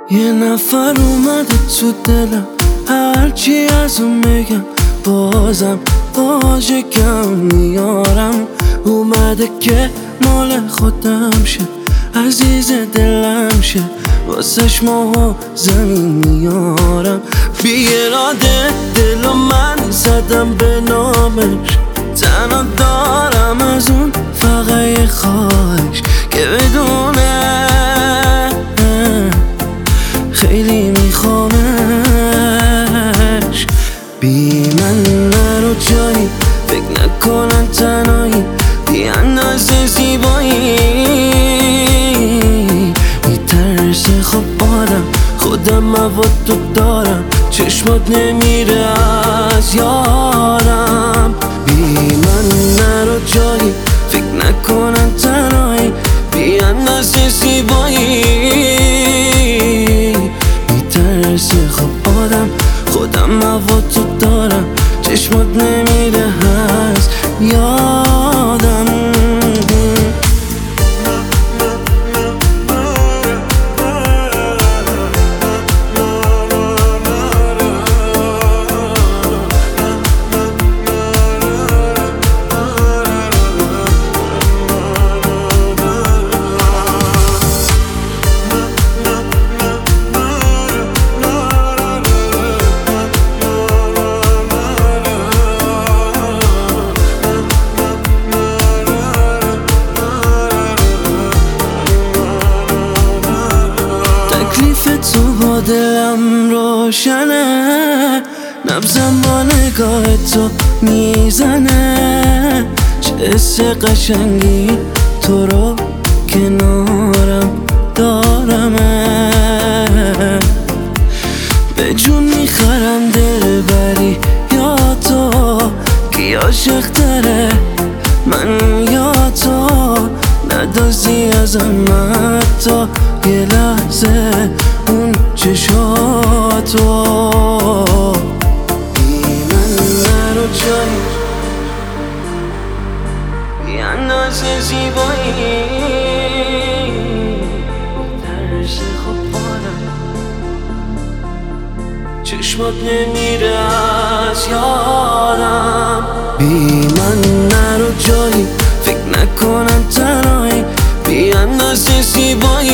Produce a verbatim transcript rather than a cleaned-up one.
یه نفر اومده تو دلم، هرچی از اون میگم بازم واژه کم میارم. اومده که مال خودم شه، عزیز دلم شه، واسش ماه و زمین میارم. بی اراده دل و من زدم به نامش، تنها دارم از اون فقط یه خواهش که بدونه خیلی میخوامش. بی من نرو جایی، فکر نکنن تنهایی، بی اندازه زیبایی میترسه خب آدم، خودم مواد تو دارم، چشمات نمیره از یارم. بی من نرو جایی، فکر نکنن تنهایی، بی اندازه زیبایی میترسه خب آدم، خودم مواد تو دارم، چشمات نمیره از یادم. تکلیف تو با دلم روشنه، نبضم با نگاه تو میزنه. چه حس قشنگی تو رو کنارم دارمه، به جون میخرم دل بری یا تو، کی عاشق تره من یا تو. ندازی ازم حتی یه لحظه اون چشاتو. بی من نرو جایی، بی اندازه زیبایی درس خوب آدم، چشمات نمیره از یادم. بی من نرو جایی، فکر نکنم تنهایی، بی اندازه زیبایی